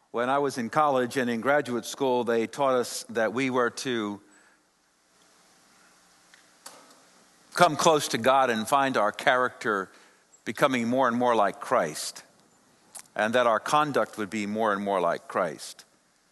When I was in college and in graduate school, they taught us that we were to come close to God and find our character becoming more and more like Christ, and that our conduct would be more and more like Christ.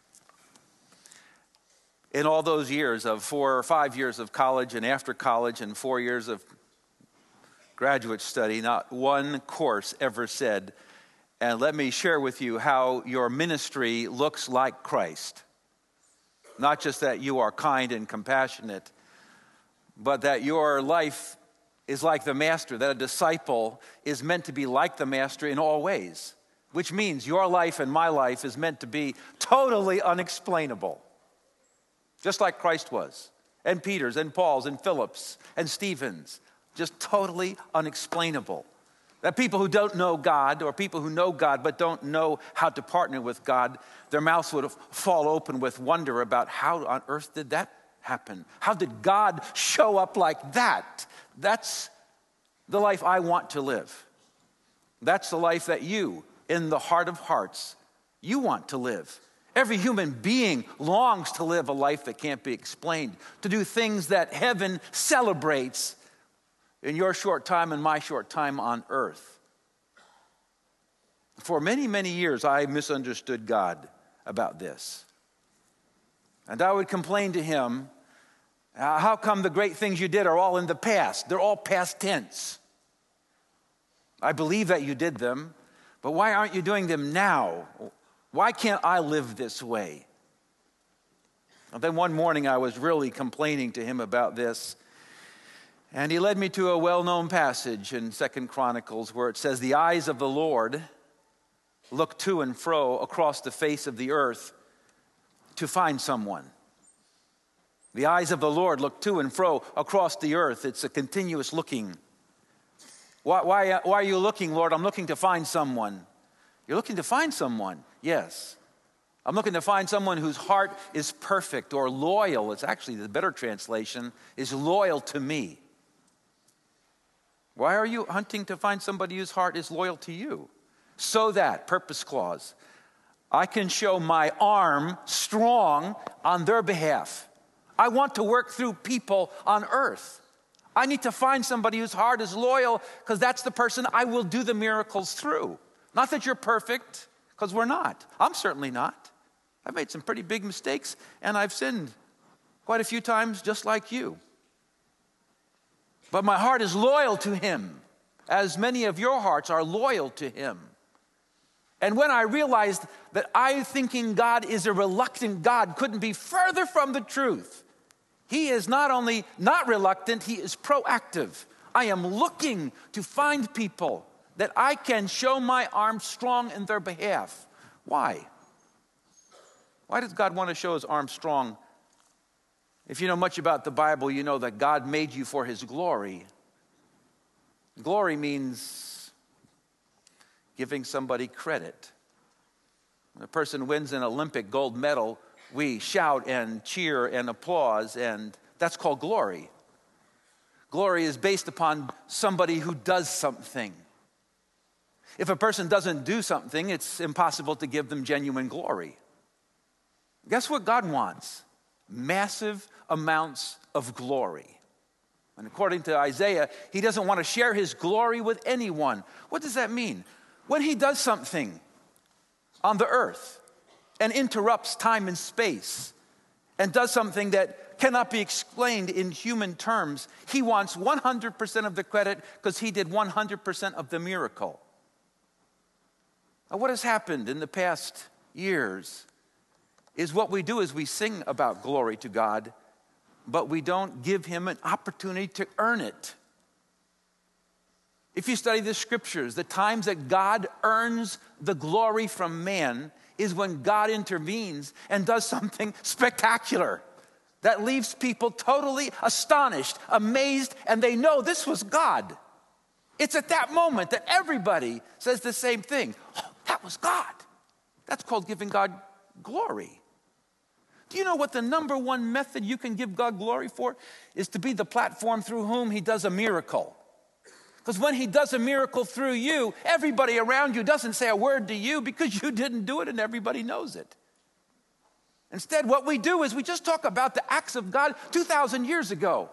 In all those years of 4 or 5 years of college and after college and 4 years of graduate study, not one course ever said, and let me share with you how your ministry looks like Christ. Not just that you are kind and compassionate, but that your life is like the Master, that a disciple is meant to be like the Master in all ways, which means your life and my life is meant to be totally unexplainable, just like Christ was, and Peter's and Paul's and Philip's and Stephen's, just totally unexplainable. That people who don't know God, or people who know God but don't know how to partner with God, their mouths would fall open with wonder about how on earth did that happen? How did God show up like that? That's the life I want to live. That's the life that you, in the heart of hearts, you want to live. Every human being longs to live a life that can't be explained, to do things that heaven celebrates in your short time and my short time on earth. For many, many years, I misunderstood God about this. And I would complain to him, how come the great things you did are all in the past? They're all past tense. I believe that you did them, but why aren't you doing them now? Why can't I live this way? And then one morning I was really complaining to him about this. And he led me to a well-known passage in 2 Chronicles where it says, the eyes of the Lord look to and fro across the face of the earth to find someone. The eyes of the Lord look to and fro across the earth. It's a continuous looking. Why are you looking, Lord? I'm looking to find someone. You're looking to find someone? Yes. I'm looking to find someone whose heart is perfect or loyal. It's actually the better translation, is loyal to me. Why are you hunting to find somebody whose heart is loyal to you? So that, purpose clause, I can show my arm strong on their behalf. I want to work through people on earth. I need to find somebody whose heart is loyal because that's the person I will do the miracles through. Not that you're perfect, because we're not. I'm certainly not. I've made some pretty big mistakes, and I've sinned quite a few times just like you. But my heart is loyal to him, as many of your hearts are loyal to him. And when I realized that I thinking God is a reluctant God couldn't be further from the truth. He is not only not reluctant, he is proactive. I am looking to find people that I can show my arm strong in their behalf. Why? Why does God want to show his arm strong? If you know much about the Bible, you know that God made you for his glory. Glory means giving somebody credit. When a person wins an Olympic gold medal, we shout and cheer and applause, and that's called glory. Glory is based upon somebody who does something. If a person doesn't do something, it's impossible to give them genuine glory. Guess what God wants? Massive amounts of glory. And according to Isaiah, he doesn't want to share his glory with anyone. What does that mean? When he does something on the earth and interrupts time and space and does something that cannot be explained in human terms, he wants 100% of the credit because he did 100% of the miracle. Now, what has happened in the past years is what we do is we sing about glory to God, but we don't give him an opportunity to earn it. If you study the scriptures, the times that God earns the glory from man is when God intervenes and does something spectacular that leaves people totally astonished, amazed, and they know this was God. It's at that moment that everybody says the same thing. Oh, that was God. That's called giving God glory. Do you know what the number one method you can give God glory for is to be the platform through whom he does a miracle? Because when he does a miracle through you, everybody around you doesn't say a word to you because you didn't do it and everybody knows it. Instead, what we do is we just talk about the acts of God 2,000 years ago.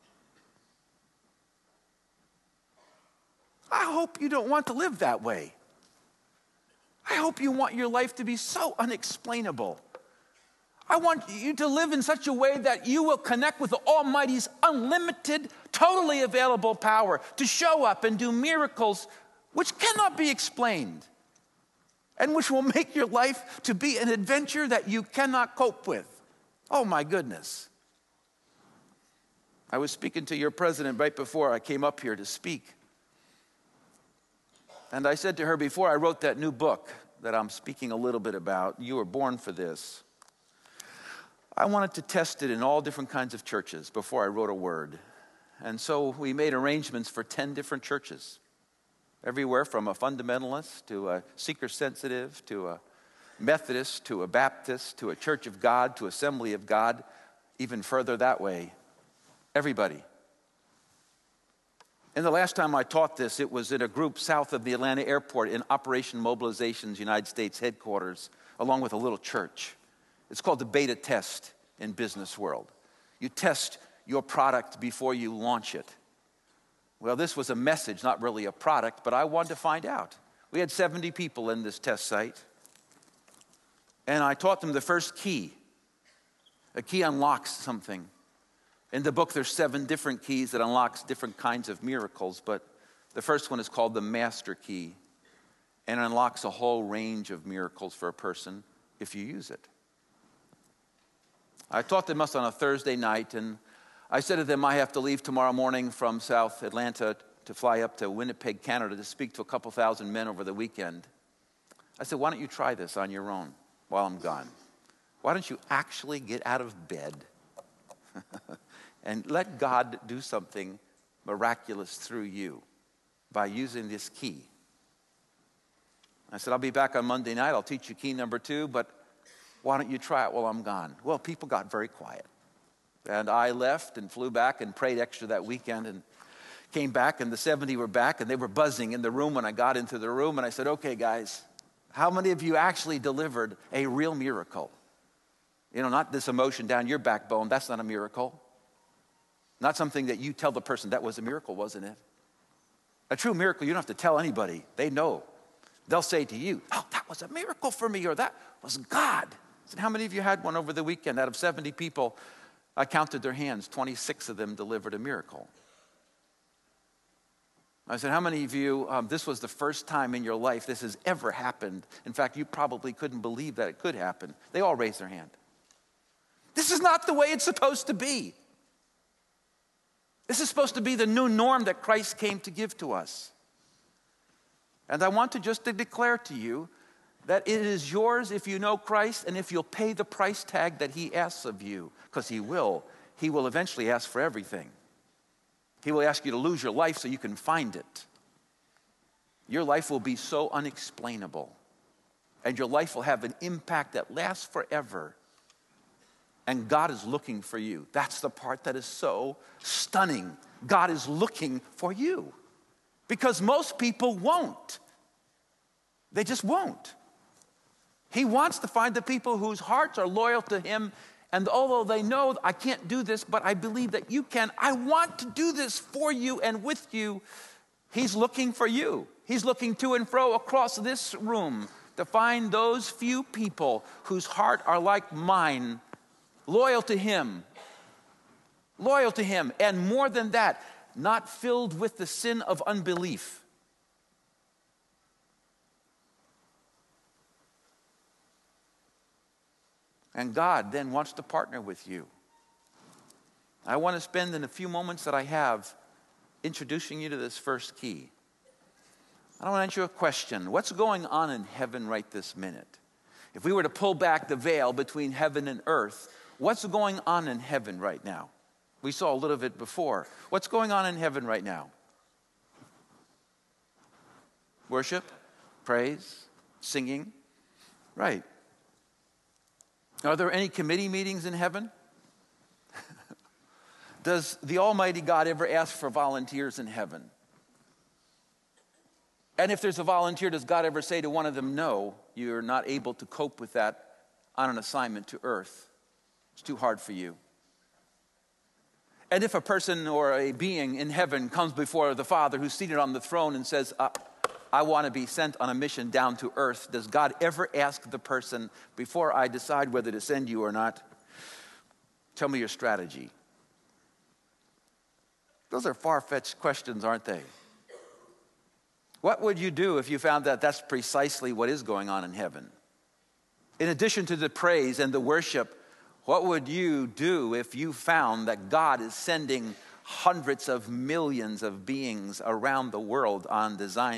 I hope you don't want to live that way. I hope you want your life to be so unexplainable. I want you to live in such a way that you will connect with the Almighty's unlimited, totally available power to show up and do miracles which cannot be explained and which will make your life to be an adventure that you cannot cope with. Oh my goodness. I was speaking to your president right before I came up here to speak. And I said to her before I wrote that new book that I'm speaking a little bit about, You Were Born for This, I wanted to test it in all different kinds of churches before I wrote a word. And so we made arrangements for 10 different churches, everywhere from a fundamentalist to a seeker-sensitive to a Methodist to a Baptist to a Church of God to Assembly of God, even further that way. Everybody. And the last time I taught this, it was in a group south of the Atlanta airport in Operation Mobilization's United States headquarters, along with a little church. It's called the beta test in business world. You test your product before you launch it. Well, this was a message, not really a product, but I wanted to find out. We had 70 people in this test site, and I taught them the first key. A key unlocks something. In the book, there's 7 different keys that unlocks different kinds of miracles, but the first one is called the master key, and it unlocks a whole range of miracles for a person if you use it. I taught them on a Thursday night, and I said to them, I have to leave tomorrow morning from South Atlanta to fly up to Winnipeg, Canada to speak to a couple thousand men over the weekend. I said, why don't you try this on your own while I'm gone? Why don't you actually get out of bed and let God do something miraculous through you by using this key? I said, I'll be back on Monday night. I'll teach you key number 2, but why don't you try it while I'm gone? Well, people got very quiet. And I left and flew back and prayed extra that weekend and came back, and the 70 were back, and they were buzzing in the room when I got into the room. And I said, okay, guys, how many of you actually delivered a real miracle? You know, not this emotion down your backbone. That's not a miracle. Not something that you tell the person, that was a miracle, wasn't it? A true miracle, you don't have to tell anybody. They know. They'll say to you, oh, that was a miracle for me, or that was God. I said, how many of you had one over the weekend? Out of 70 people, I counted their hands. 26 of them delivered a miracle. I said, how many of you, this was the first time in your life this has ever happened? In fact, you probably couldn't believe that it could happen. They all raised their hand. This is not the way it's supposed to be. This is supposed to be the new norm that Christ came to give to us. And I want to just to declare to you that it is yours if you know Christ and if you'll pay the price tag that he asks of you, because he will eventually ask for everything. He will ask you to lose your life so you can find it. Your life will be so unexplainable, and your life will have an impact that lasts forever. And God is looking for you. That's the part that is so stunning. God is looking for you, because most people won't. They just won't. He wants to find the people whose hearts are loyal to him. And although they know I can't do this, but I believe that you can, I want to do this for you and with you. He's looking for you. He's looking to and fro across this room to find those few people whose heart are like mine, loyal to him, and more than that, not filled with the sin of unbelief. And God then wants to partner with you. I want to spend in a few moments that I have introducing you to this first key. I want to answer you a question. What's going on in heaven right this minute? If we were to pull back the veil between heaven and earth, what's going on in heaven right now? We saw a little bit before. What's going on in heaven right now? Worship, praise, singing. Right. Are there any committee meetings in heaven? Does the Almighty God ever ask for volunteers in heaven? And if there's a volunteer, does God ever say to one of them, no, you're not able to cope with that on an assignment to earth? It's too hard for you. And if a person or a being in heaven comes before the Father who's seated on the throne and says, I want to be sent on a mission down to earth, does God ever ask the person, before I decide whether to send you or not, tell me your strategy? Those are far-fetched questions, aren't they? What would you do if you found that that's precisely what is going on in heaven? In addition to the praise and the worship, what would you do if you found that God is sending hundreds of millions of beings around the world on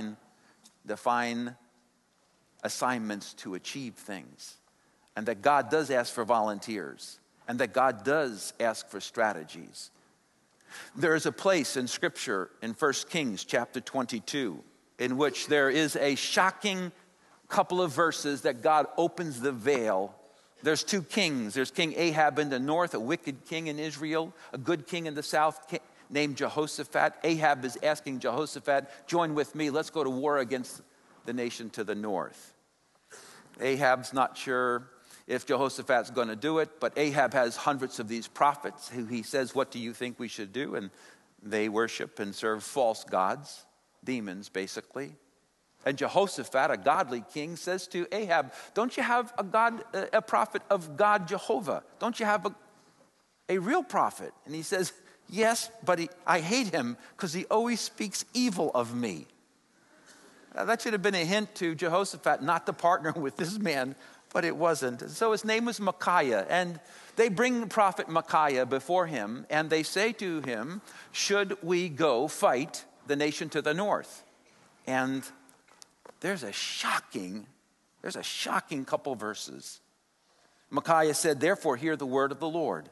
define assignments to achieve things, and that God does ask for volunteers, and that God does ask for strategies? There is a place in Scripture in 1 Kings chapter 22 in which there is a shocking couple of verses that God opens the veil. There's two kings. There's King Ahab in the north, a wicked king in Israel, a good king in the south named Jehoshaphat. Ahab is asking Jehoshaphat, join with me, let's go to war against the nation to the north. Ahab's not sure if Jehoshaphat's going to do it, but Ahab has hundreds of these prophets who he says, what do you think we should do? And they worship and serve false gods, demons basically. And Jehoshaphat, a godly king, says to Ahab, don't you have a prophet of God Jehovah? Don't you have a real prophet? And he says, yes, but I hate him because he always speaks evil of me. Now, that should have been a hint to Jehoshaphat not to partner with this man, but it wasn't. So his name was Micaiah, and they bring the prophet Micaiah before him, and they say to him, should we go fight the nation to the north? And there's a shocking couple verses. Micaiah said, therefore, hear the word of the Lord.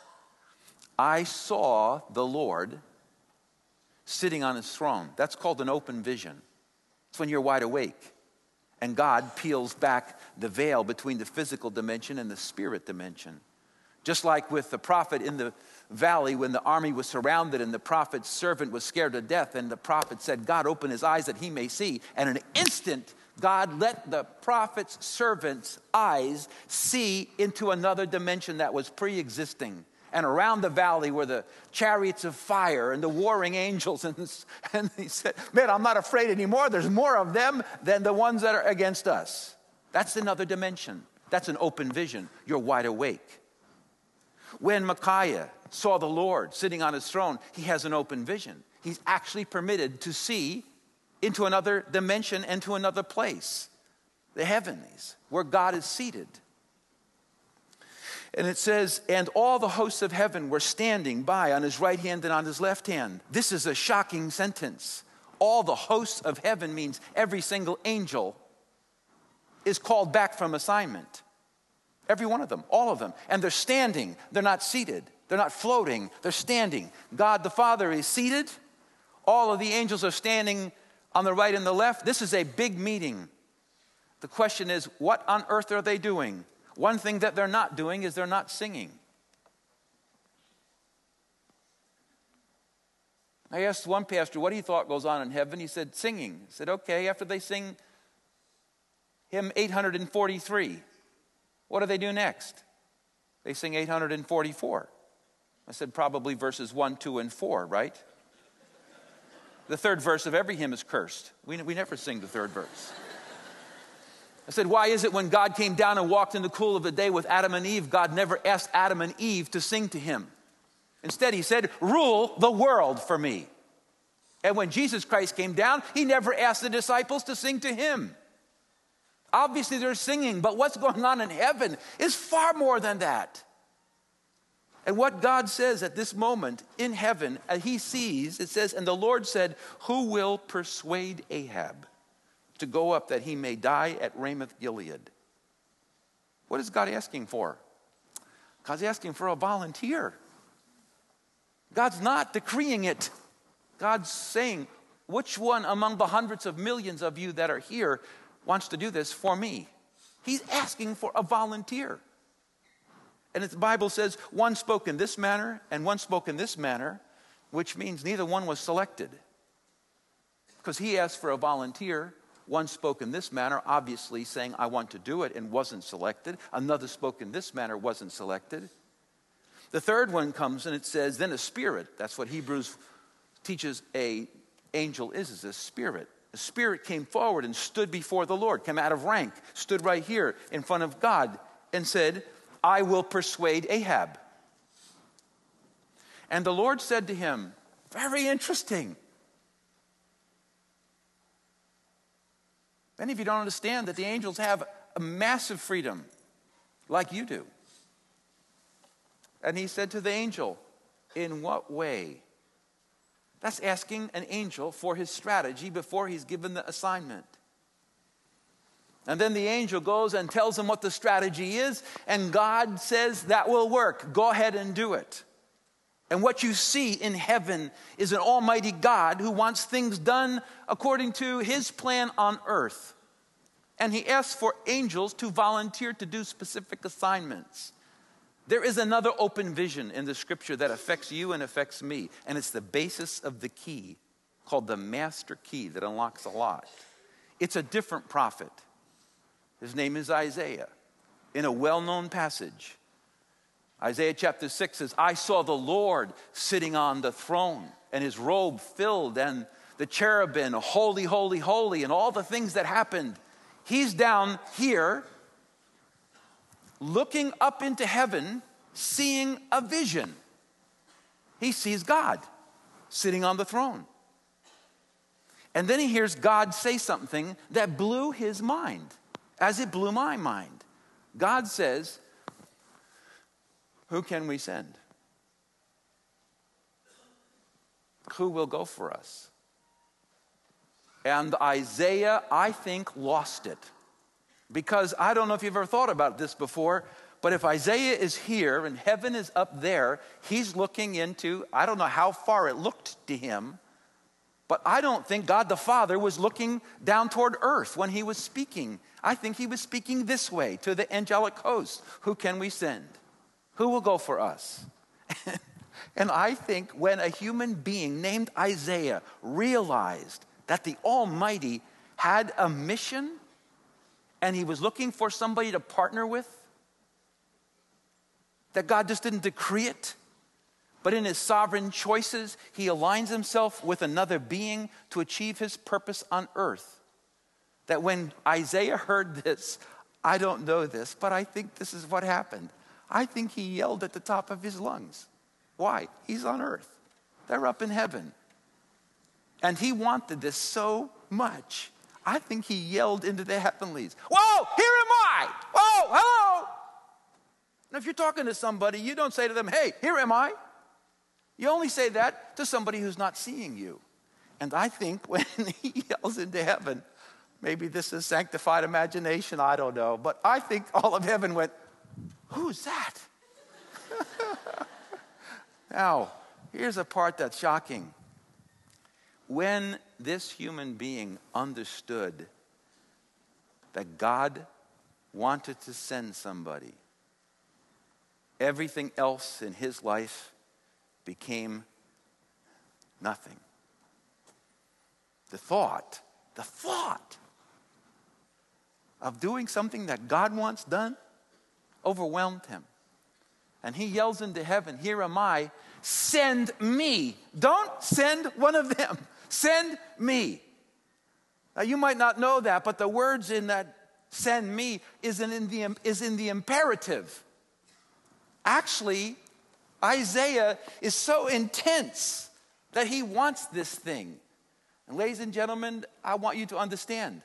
I saw the Lord sitting on his throne. That's called an open vision. It's when you're wide awake. And God peels back the veil between the physical dimension and the spirit dimension. Just like with the prophet in the valley when the army was surrounded and the prophet's servant was scared to death, and the prophet said, God, open his eyes that he may see. And in an instant, God let the prophet's servant's eyes see into another dimension that was pre-existing. And around the valley were the chariots of fire and the warring angels. And he said, man, I'm not afraid anymore. There's more of them than the ones that are against us. That's another dimension. That's an open vision. You're wide awake. When Micaiah saw the Lord sitting on his throne, he has an open vision. He's actually permitted to see into another dimension and to another place, the heavens, where God is seated. And it says, and all the hosts of heaven were standing by on his right hand and on his left hand. This is a shocking sentence. All the hosts of heaven means every single angel is called back from assignment. Every one of them, all of them. And they're standing. They're not seated. They're not floating. They're standing. God the Father is seated. All of the angels are standing on the right and the left. This is a big meeting. The question is, what on earth are they doing? One thing that they're not doing is they're not singing. I asked one pastor what he thought goes on in heaven. He said, singing. I said, okay, after they sing hymn 843, what do they do next? They sing 844. I said, probably verses 1, 2, and 4, right? The third verse of every hymn is cursed. We never sing the third verse. I said, why is it when God came down and walked in the cool of the day with Adam and Eve, God never asked Adam and Eve to sing to him? Instead, he said, rule the world for me. And when Jesus Christ came down, he never asked the disciples to sing to him. Obviously, they're singing, but what's going on in heaven is far more than that. And what God says at this moment in heaven, he sees, it says, and the Lord said, who will persuade Ahab to go up that he may die at Ramoth Gilead? What is God asking for? God's asking for a volunteer. God's not decreeing it. God's saying, which one among the hundreds of millions of you that are here wants to do this for me? He's asking for a volunteer. And the Bible says one spoke in this manner and one spoke in this manner, which means neither one was selected. Because he asked for a volunteer. One spoke in this manner, obviously saying, I want to do it, and wasn't selected. Another spoke in this manner, wasn't selected. The third one comes and it says, then a spirit. That's what Hebrews teaches a angel is a spirit. A spirit came forward and stood before the Lord, came out of rank, stood right here in front of God and said, I will persuade Ahab. And the Lord said to him, very interesting. Many of you don't understand that the angels have a massive freedom like you do. And he said to the angel, in what way? That's asking an angel for his strategy before he's given the assignment. And then the angel goes and tells him what the strategy is, and God says that will work. Go ahead and do it. And what you see in heaven is an almighty God who wants things done according to his plan on earth. And he asks for angels to volunteer to do specific assignments. There is another open vision in the scripture that affects you and affects me. And it's the basis of the key called the master key that unlocks a lot. It's a different prophet. His name is Isaiah. In a well-known passage, Isaiah chapter 6 says, I saw the Lord sitting on the throne, and his robe filled, and the cherubim, holy, holy, holy, and all the things that happened. He's down here, looking up into heaven, seeing a vision. He sees God sitting on the throne. And then he hears God say something that blew his mind, as it blew my mind. God says, who can we send? Who will go for us? And Isaiah, I think, lost it. Because I don't know if you've ever thought about this before, but if Isaiah is here and heaven is up there, he's looking into, I don't know how far it looked to him, but I don't think God the Father was looking down toward earth when he was speaking. I think he was speaking this way to the angelic host. Who can we send? Who will go for us? And I think when a human being named Isaiah realized that the Almighty had a mission and he was looking for somebody to partner with, that God just didn't decree it, but in his sovereign choices, he aligns himself with another being to achieve his purpose on earth. That when Isaiah heard this, I don't know this, but I think this is what happened. I think he yelled at the top of his lungs. Why? He's on earth. They're up in heaven. And he wanted this so much. I think he yelled into the heavenlies, whoa, here am I. Whoa, hello. And if you're talking to somebody, you don't say to them, hey, here am I. You only say that to somebody who's not seeing you. And I think when he yells into heaven, maybe this is sanctified imagination, I don't know. But I think all of heaven went, who's that? Now, here's a part that's shocking. When this human being understood that God wanted to send somebody, everything else in his life became nothing. The thought of doing something that God wants done overwhelmed him. And he yells into heaven, here am I, send me. Don't send one of them. Send me. Now you might not know that, but the words in that send me is in the imperative. Actually, Isaiah is so intense that he wants this thing. And ladies and gentlemen, I want you to understand,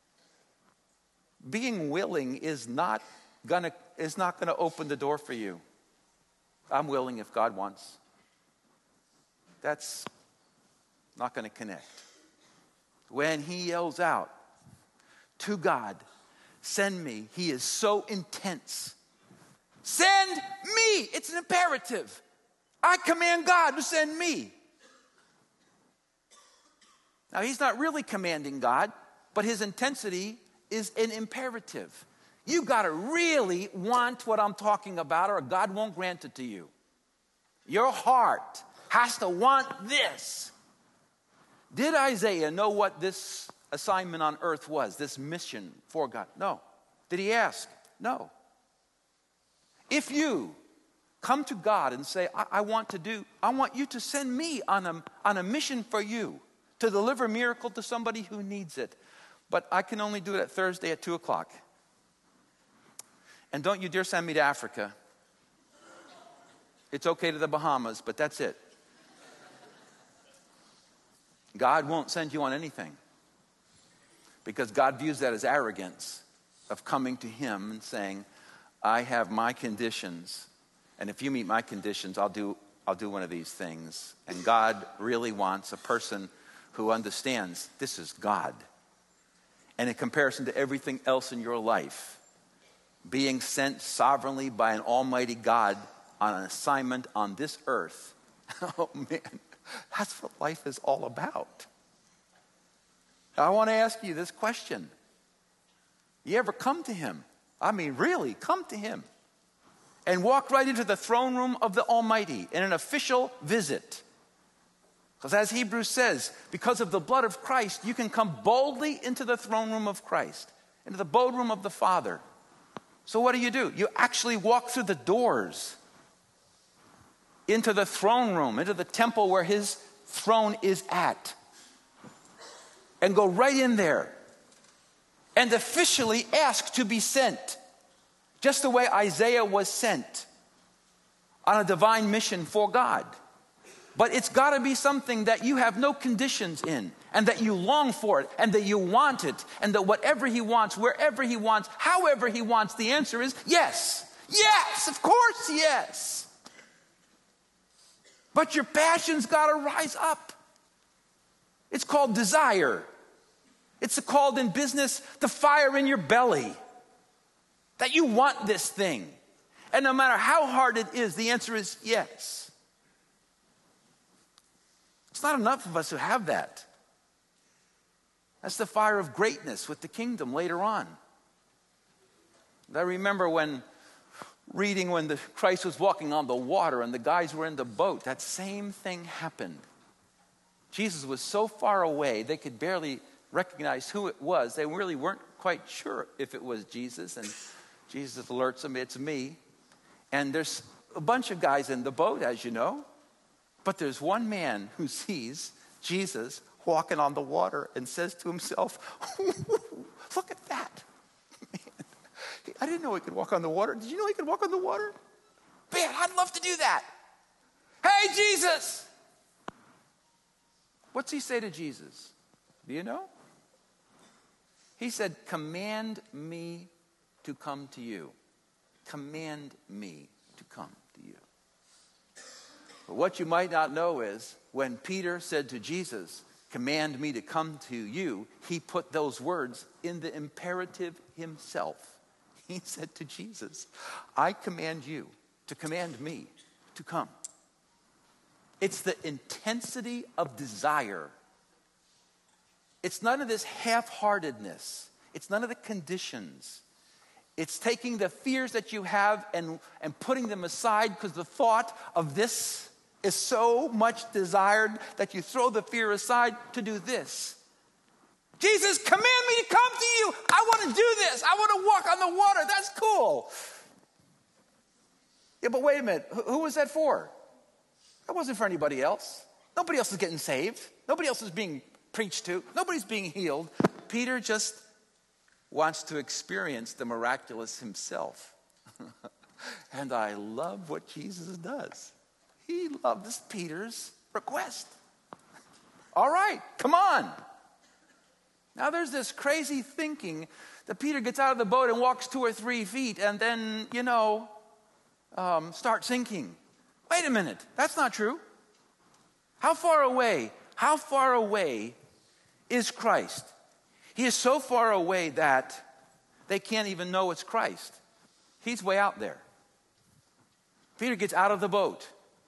being willing is not gonna open the door for you. I'm willing if God wants. That's not going to connect. When he yells out to God, send me, he is so intense. Send me. It's an imperative. I command God to send me. Now, he's not really commanding God, but his intensity is an imperative. You got to really want what I'm talking about, or God won't grant it to you. Your heart has to want this. Did Isaiah know what this assignment on earth was, this mission for God? No. Did he ask? No. If you come to God and say, I want you to send me on a mission for you to deliver a miracle to somebody who needs it. But I can only do it at Thursday at 2 o'clock. And don't you dare send me to Africa. It's okay to the Bahamas, but that's it. God won't send you on anything. Because God views that as arrogance of coming to him and saying, I have my conditions. And if you meet my conditions, I'll do one of these things. And God really wants a person who understands this is God. And in comparison to everything else in your life, being sent sovereignly by an almighty God on an assignment on this earth, oh man, that's what life is all about. Now, I want to ask you this question. You ever come to him? I mean, really, come to him and walk right into the throne room of the Almighty in an official visit. Because as Hebrews says, because of the blood of Christ, you can come boldly into the throne room of Christ, into the boardroom of the Father. So what do? You actually walk through the doors into the throne room, into the temple where his throne is at, and go right in there and officially ask to be sent, just the way Isaiah was sent on a divine mission for God. But it's got to be something that you have no conditions in, and that you long for it, and that you want it, and that whatever he wants, wherever he wants, however he wants, the answer is yes. Yes, of course, yes. But your passion's got to rise up. It's called desire. It's called in business the fire in your belly. That you want this thing. And no matter how hard it is, the answer is yes. It's not enough of us who have that. That's the fire of greatness with the kingdom later on. I remember when Christ was walking on the water and the guys were in the boat, that same thing happened. Jesus was so far away, they could barely recognize who it was. They really weren't quite sure if it was Jesus. And Jesus alerts them, it's me. And there's a bunch of guys in the boat, as you know. But there's one man who sees Jesus walking on the water and says to himself, look at that. Man, I didn't know he could walk on the water. Did you know he could walk on the water? Man, I'd love to do that. Hey, Jesus! What's he say to Jesus? Do you know? He said, command me to come to you. Command me to come to you. But what you might not know is when Peter said to Jesus, command me to come to you, he put those words in the imperative himself. He said to Jesus, I command you to command me to come. It's the intensity of desire. It's none of this half-heartedness. It's none of the conditions. It's taking the fears that you have and putting them aside because the thought of this is so much desired that you throw the fear aside to do this. Jesus, command me to come to you. I want to do this. I want to walk on the water. That's cool. Yeah, but wait a minute. Who was that for? That wasn't for anybody else. Nobody else is getting saved. Nobody else is being preached to. Nobody's being healed. Peter just wants to experience the miraculous himself. And I love what Jesus does. He loves Peter's request. All right, come on. Now there's this crazy thinking that Peter gets out of the boat and walks 2 or 3 feet and then, starts sinking. Wait a minute, that's not true. How far away is Christ? He is so far away that they can't even know it's Christ. He's way out there. Peter gets out of the boat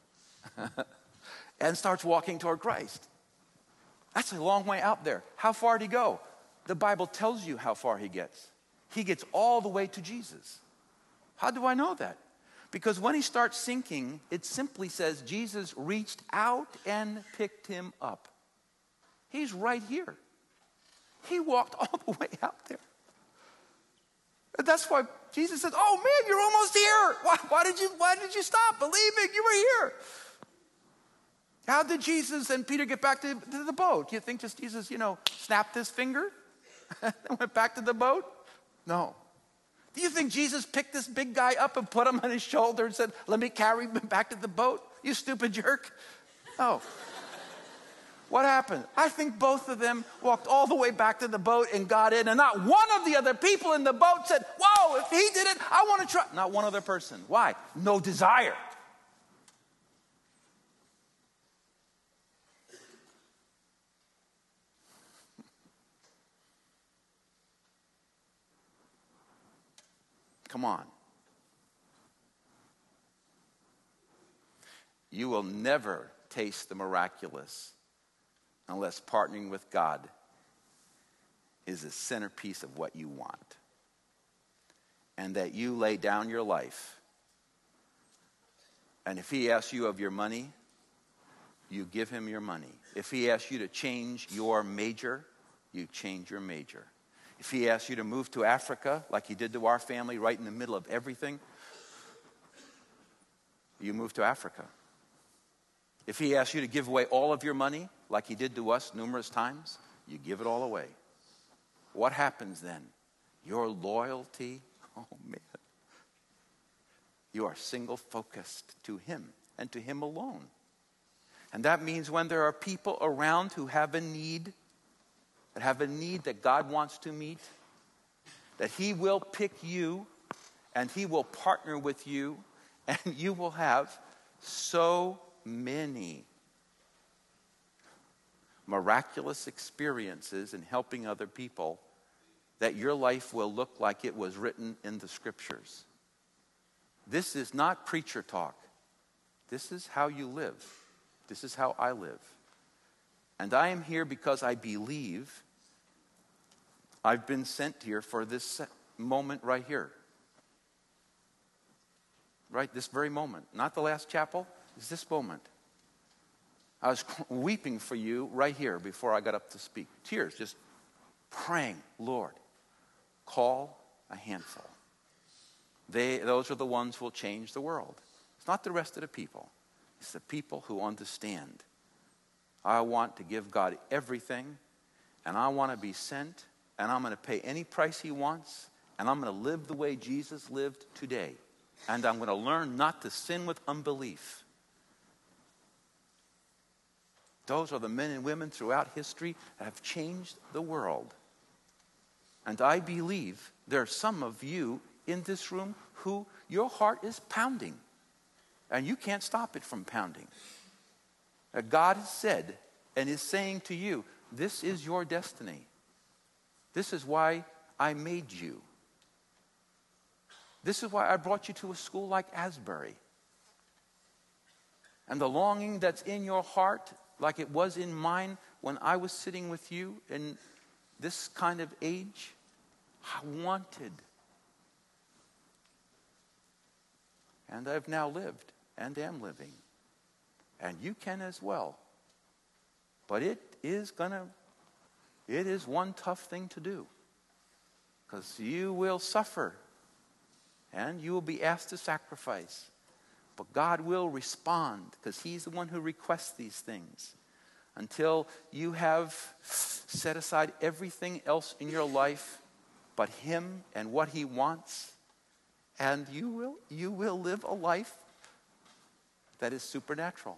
and starts walking toward Christ. That's a long way out there. How far did he go? The Bible tells you how far he gets. He gets all the way to Jesus. How do I know that? Because when he starts sinking, it simply says Jesus reached out and picked him up. He's right here. He walked all the way out there. And that's why Jesus said, oh man, you're almost here. Why did you stop believing? You were here. How did Jesus and Peter get back to the boat? Do you think just Jesus, snapped his finger and went back to the boat? No. Do you think Jesus picked this big guy up and put him on his shoulder and said, let me carry him back to the boat? You stupid jerk. No. What happened? I think both of them walked all the way back to the boat and got in, and not one of the other people in the boat said, whoa, if he did it, I want to try. Not one other person. Why? No desire. Come on. You will never taste the miraculous unless partnering with God is the centerpiece of what you want. And that you lay down your life. And if he asks you of your money, you give him your money. If he asks you to change your major, you change your major. If he asks you to move to Africa, like he did to our family, right in the middle of everything, you move to Africa. If he asks you to give away all of your money, like he did to us numerous times, you give it all away. What happens then? Your loyalty, oh man. You are single-focused to him and to him alone. And that means when there are people around who have a need, that God wants to meet, that he will pick you and he will partner with you, and you will have so many miraculous experiences in helping other people that your life will look like it was written in the scriptures. This is not preacher talk. This is how you live. This is how I live. And I am here because I believe I've been sent here for this moment right here. Right, this very moment. Not the last chapel, it's this moment. I was weeping for you right here before I got up to speak. Tears, just praying, Lord, call a handful. Those are the ones who will change the world. It's not the rest of the people. It's the people who understand. I want to give God everything, and I want to be sent, and I'm going to pay any price he wants, and I'm going to live the way Jesus lived today. And I'm going to learn not to sin with unbelief. Those are the men and women throughout history that have changed the world. And I believe there are some of you in this room who your heart is pounding. And you can't stop it from pounding. God has said and is saying to you, this is your destiny. This is why I made you. This is why I brought you to a school like Asbury. And the longing that's in your heart, like it was in mine when I was sitting with you in this kind of age, I wanted. And I've now lived and am living. And you can as well. But it is one tough thing to do. Because you will suffer. And you will be asked to sacrifice. But God will respond because he's the one who requests these things. Until you have set aside everything else in your life but him and what he wants. And you will live a life that is supernatural.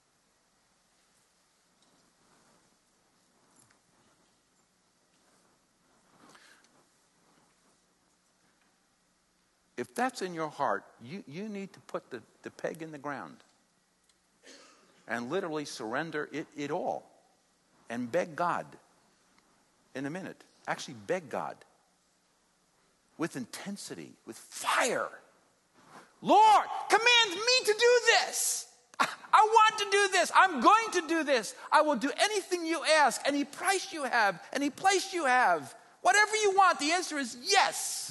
If that's in your heart, you need to put the peg in the ground and literally surrender it all and beg God in a minute. Actually beg God with intensity, with fire. Lord, command me to do this. I want to do this. I'm going to do this. I will do anything you ask, any price you have, any place you have. Whatever you want, the answer is yes.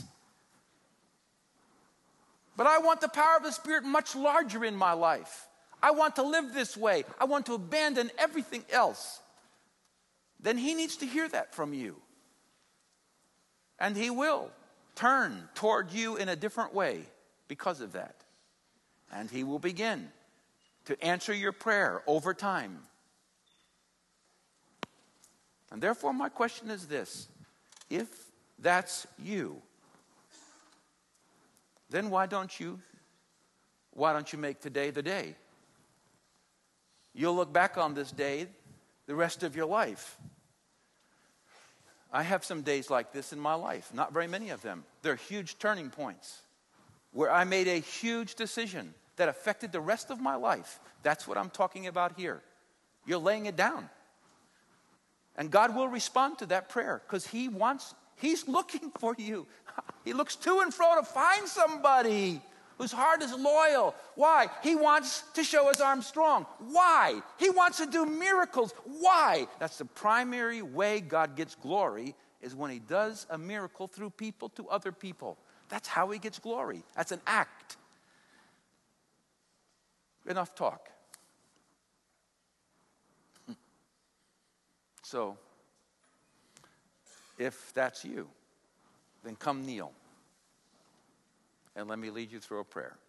But I want the power of the Spirit much larger in my life. I want to live this way. I want to abandon everything else. then he needs to hear that from you. And he will turn toward you in a different way because of that. And he will begin to answer your prayer over time. And therefore, my question is this: if that's you, then why don't you make today the day? You'll look back on this day the rest of your life. I have some days like this in my life, not very many of them. They're huge turning points where I made a huge decision that affected the rest of my life. That's what I'm talking about here. You're laying it down. And God will respond to that prayer because He's looking for you. He looks to and fro to find somebody whose heart is loyal. Why? He wants to show his arm strong. Why? He wants to do miracles. Why? That's the primary way God gets glory, is when he does a miracle through people to other people. That's how he gets glory. That's an act. Enough talk. So, if that's you, then come kneel. And let me lead you through a prayer.